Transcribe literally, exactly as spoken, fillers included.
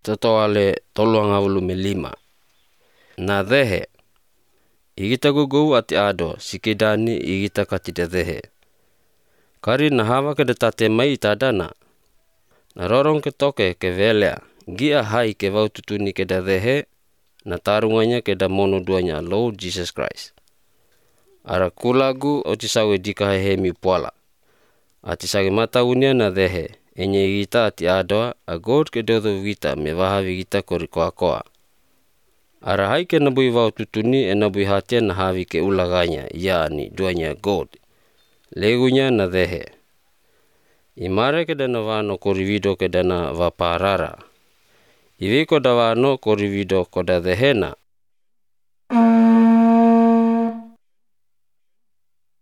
totoale toluangavulu me lima. Na dhehe, igita gugou ati ado sikidani igita katida dhehe. Kari na hawa keda tate mai tadana. Na rorong ke toke ke velea, gia hai ke vaututuni keda dhehe, na tarunganya keda mono duanya Lord Jesus Christ. Ara kulagu otisawe dikahehemi puala. Atisage mataunia na dhehe, enye igita ati adoa, a God ke dodo vita me vahavi gita kori koa koa. Ara hai ke nabui vaututuni e nabui hatia na havi ke ulaganya, yaani duanya God. Legunya na dhehe. Imare ke dana vano korivido ke dana vaparara. Iviko da vano korivido koda dhehena,